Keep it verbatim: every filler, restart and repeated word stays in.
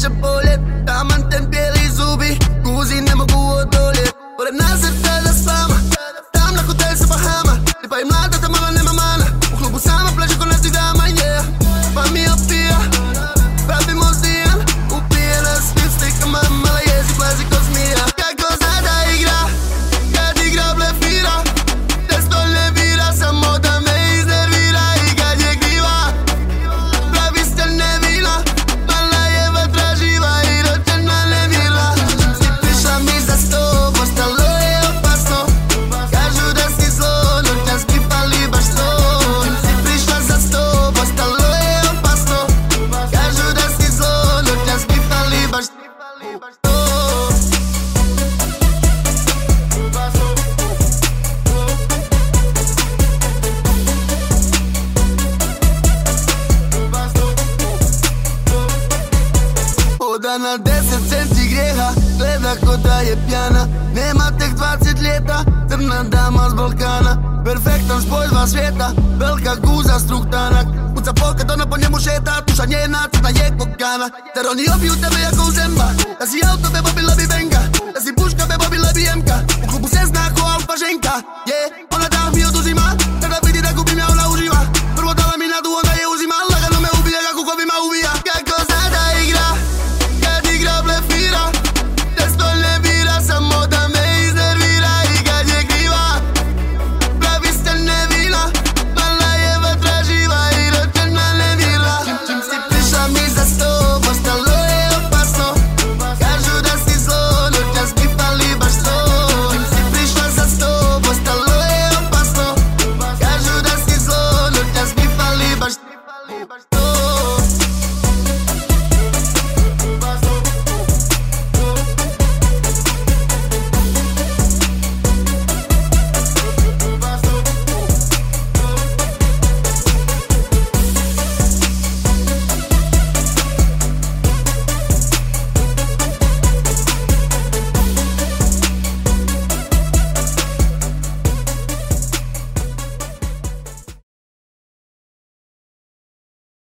će boljet, taman ten bijeli zubi, guzi ne mogu odoljet. Pored nas je tada s vama, tam na hotel sa Bahama, lipa i mlada, ta mala nema mana, u klubu sama plaže ko naših dama, yeah. Pa mi opija, pravimo zijan, upije nas lipstikama, mala jezik plazi ko zmija. Kako zna da igra, kad igra blefira, te stol ne vira, samo da me iznervira i kad je kriva, pravi ste nevina, mala je vatra živa i rođena nemirna. Si prišla mi za sto, postalo je opasno, kažu da si zlo, noćas mi fali baš to. Si prišla za sto, postalo je opasno, kažu da si zlo, noćas mi fali baš to. Hoda na deset centi grijeha, gleda ko da je pjana. Nema tek dvadeset ljeta, crna dama s Balkana. Perfektan spoj dva svijeta, velika guza struk tanak. Puca pokad ona po njemu šeta, tuša njena crna je kokana. Zar oni obiju tebe jako u zemba, da si auto bebo bila bi benga, da si puška bebo bila bi jemka. U klubu se zna ko alfa ženka, yeah.